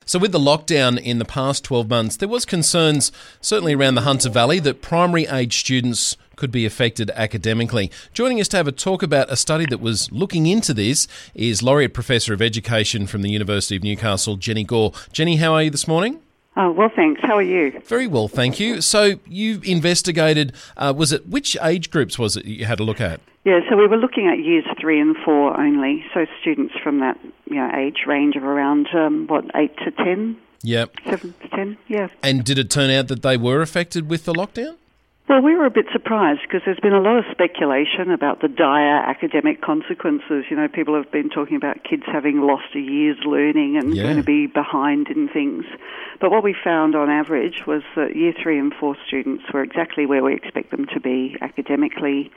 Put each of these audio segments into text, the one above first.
So with the lockdown in the past 12 months, there was concerns, certainly around the Hunter Valley, that primary age students could be affected academically. Joining us to have a talk about a study that was looking into this is Laureate Professor of Education from the University of Newcastle, Jenny Gore. Jenny, how are you this morning? Oh, well, thanks. How are you? Very well, thank you. So you investigated, which age groups was it you had a look at? Yeah, so we were looking at years 3 and 4 only, so students from that age range of around, 8 to 10? Yep. 7 to 10, yeah. And did it turn out that they were affected with the lockdown? Well, we were a bit surprised because there's been a lot of speculation about the dire academic consequences. You know, people have been talking about kids having lost a year's learning and going to be behind in things. But what we found on average was that year 3 and 4 students were exactly where we expect them to be academically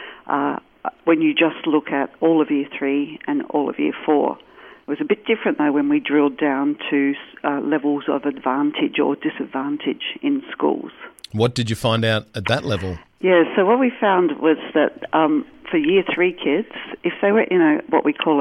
when you just look at all of year 3 and all of year 4. It was a bit different, though, when we drilled down to levels of advantage or disadvantage in schools. What did you find out at that level? Yeah, so what we found was that for year 3 kids, if they were in what we call a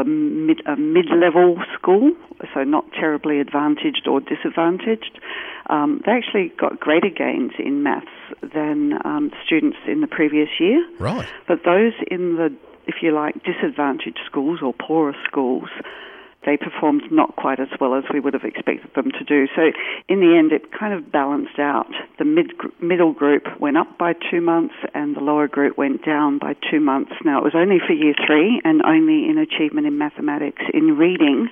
mid-level school, so not terribly advantaged or disadvantaged, they actually got greater gains in maths than students in the previous year. Right. But those in the, if you like, disadvantaged schools or poorer schools, they performed not quite as well as we would have expected them to do. So in the end, it kind of balanced out. The middle group went up by 2 months and the lower group went down by 2 months. Now, it was only for year 3 and only in achievement in mathematics. In reading,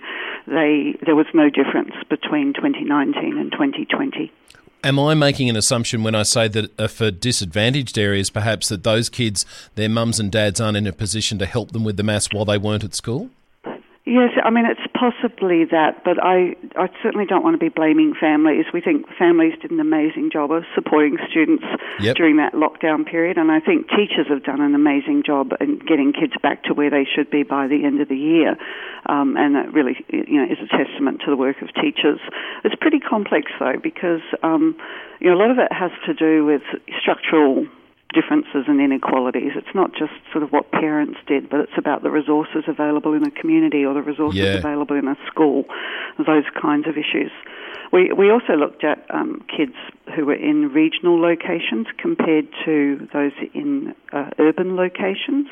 there was no difference between 2019 and 2020. Am I making an assumption when I say that for disadvantaged areas, perhaps that those kids, their mums and dads aren't in a position to help them with the maths while they weren't at school? Yes, I mean, it's possibly that, but I certainly don't want to be blaming families. We think families did an amazing job of supporting students during that lockdown period, and I think teachers have done an amazing job in getting kids back to where they should be by the end of the year, and that really is a testament to the work of teachers. It's pretty complex, though, because a lot of it has to do with structural differences and inequalities. It's not just sort of what parents did, but it's about the resources available in a community or the resources available in a school, those kinds of issues. We also looked at kids who were in regional locations compared to those in urban locations,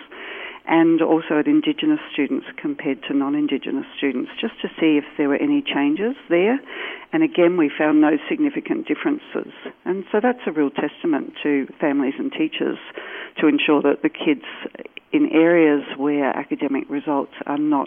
and also at Indigenous students compared to non-Indigenous students, just to see if there were any changes there. And again, we found no significant differences. And so that's a real testament to families and teachers to ensure that the kids in areas where academic results are not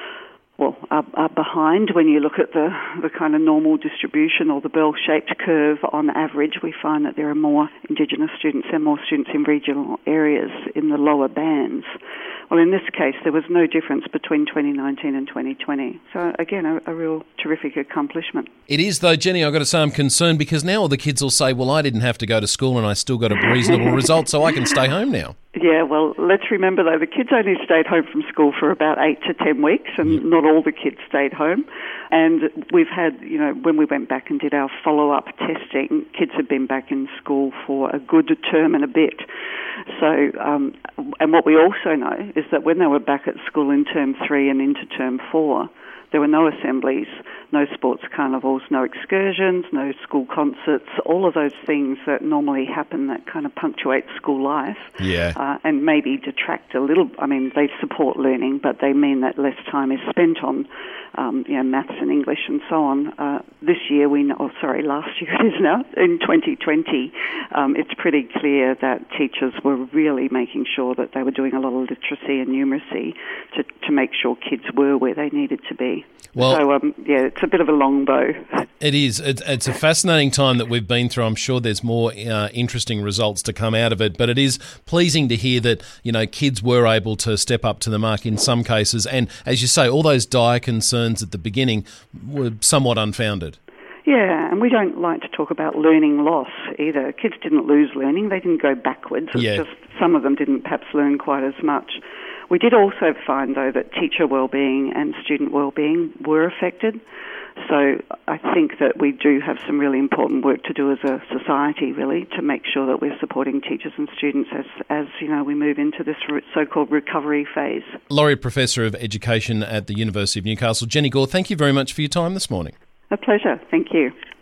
are behind. When you look at the kind of normal distribution or the bell-shaped curve on average, we find that there are more Indigenous students and more students in regional areas in the lower bands. Well, in this case, there was no difference between 2019 and 2020. So, again, a real terrific accomplishment. It is, though, Jenny, I've got to say I'm concerned because now all the kids will say, well, I didn't have to go to school and I still got a reasonable result, so I can stay home now. Yeah, well, let's remember, though, the kids only stayed home from school for about 8 to 10 weeks, and not all the kids stayed home. And we've had, when we went back and did our follow-up testing, kids had been back in school for a good term and a bit. So, and what we also know is that when they were back at school in term 3 and into term 4, there were no assemblies, no sports carnivals, no excursions, no school concerts, all of those things that normally happen that kind of punctuate school life and maybe detract a little. I mean, they support learning, but they mean that less time is spent on maths and English and so on. This year, last year it is now, in 2020, it's pretty clear that teachers were really making sure that they were doing a lot of literacy and numeracy to make sure kids were where they needed to be. Well, so, it's a bit of a long bow. It is. It's a fascinating time that we've been through. I'm sure there's more interesting results to come out of it, but it is pleasing to hear that, kids were able to step up to the mark in some cases. And as you say, all those dire concerns at the beginning were somewhat unfounded. Yeah, and we don't like to talk about learning loss either. Kids didn't lose learning, they didn't go backwards. It's just some of them didn't perhaps learn quite as much. We did also find, though, that teacher well-being and student well-being were affected. So I think that we do have some really important work to do as a society, really, to make sure that we're supporting teachers and students as we move into this so-called recovery phase. Laureate Professor of Education at the University of Newcastle, Jenny Gore, thank you very much for your time this morning. A pleasure. Thank you.